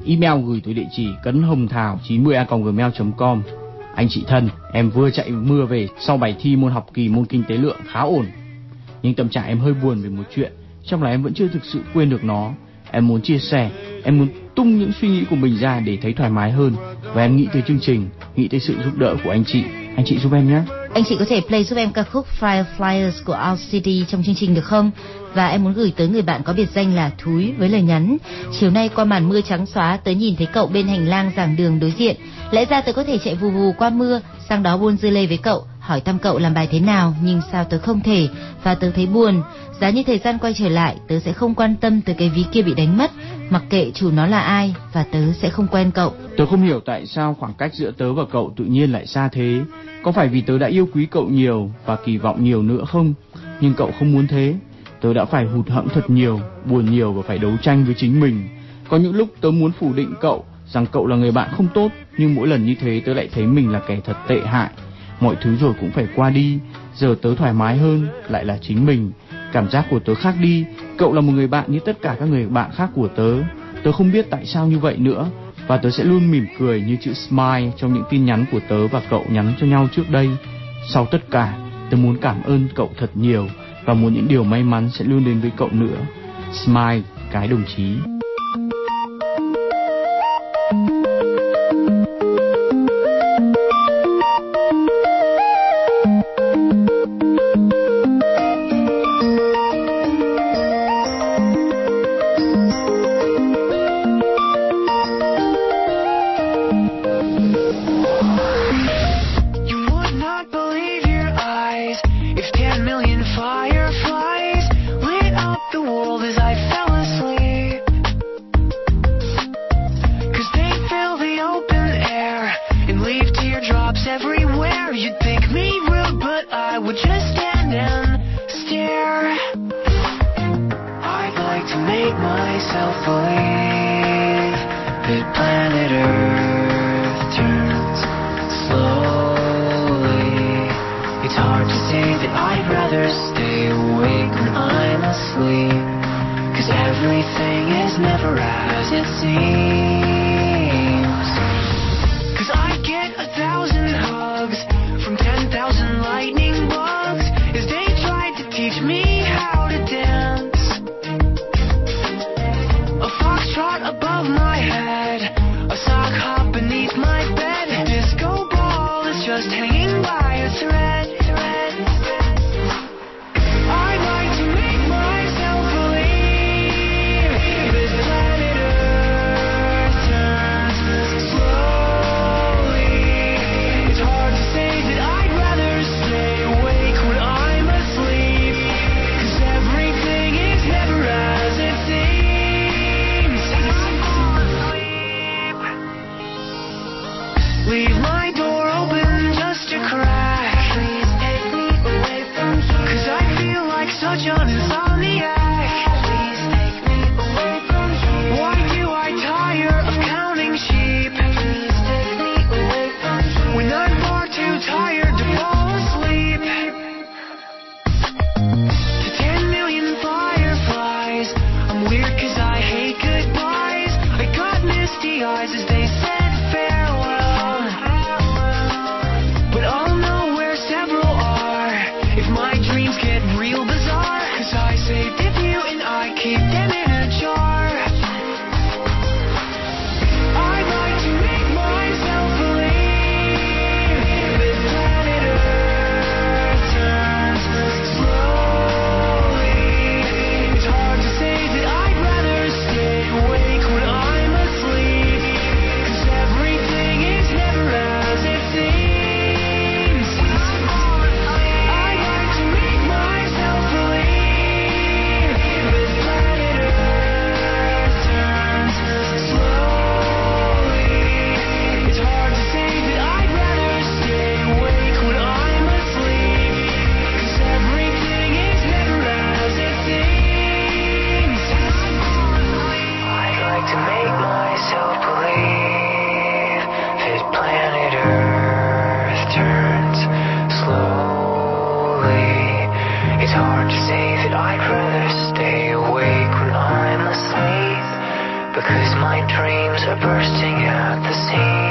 email gửi tới địa chỉ cấn.hồng-thảo90a@gmail.com. Anh chị thân, em vừa chạy mưa về sau bài thi môn học kỳ môn kinh tế lượng khá ổn. Nhưng tâm trạng em hơi buồn về một chuyện, trong là em vẫn chưa thực sự quên được nó. Em muốn chia sẻ, em muốn tung những suy nghĩ của mình ra để thấy thoải mái hơn. Và em nghĩ tới chương trình, nghĩ tới sự giúp đỡ của anh chị giúp em nhé. Anh chị có thể play giúp em ca khúc Fireflies của Our City trong chương trình được không? Và em muốn gửi tới người bạn có biệt danh là Thúi với lời nhắn: chiều nay qua màn mưa trắng xóa, tớ nhìn thấy cậu bên hành lang giảng đường đối diện. Lẽ ra tớ có thể chạy vù vù qua mưa sang đó buôn dưa lê với cậu, hỏi thăm cậu làm bài thế nào, nhưng sao tớ không thể, và tớ thấy buồn. Giá như thời gian quay trở lại, tớ sẽ không quan tâm tới cái ví kia bị đánh mất, mặc kệ chủ nó là ai, và tớ sẽ không quen cậu. Tớ không hiểu tại sao khoảng cách giữa tớ và cậu tự nhiên lại xa thế. Có phải vì tớ đã yêu quý cậu nhiều và kỳ vọng nhiều nữa không? Nhưng cậu không muốn thế. Tớ đã phải hụt hẫng thật nhiều, buồn nhiều và phải đấu tranh với chính mình. Có những lúc tớ muốn phủ định cậu, rằng cậu là người bạn không tốt, nhưng mỗi lần như thế tớ lại thấy mình là kẻ thật tệ hại. Mọi thứ rồi cũng phải qua đi, giờ tớ thoải mái hơn, lại là chính mình. Cảm giác của tớ khác đi, cậu là một người bạn như tất cả các người bạn khác của tớ. Tớ không biết tại sao như vậy nữa, và tớ sẽ luôn mỉm cười như chữ smile trong những tin nhắn của tớ và cậu nhắn cho nhau trước đây. Sau tất cả, tớ muốn cảm ơn cậu thật nhiều và muốn những điều may mắn sẽ luôn đến với cậu nữa. Smile, cái đồng chí. because my dreams are bursting at the seams.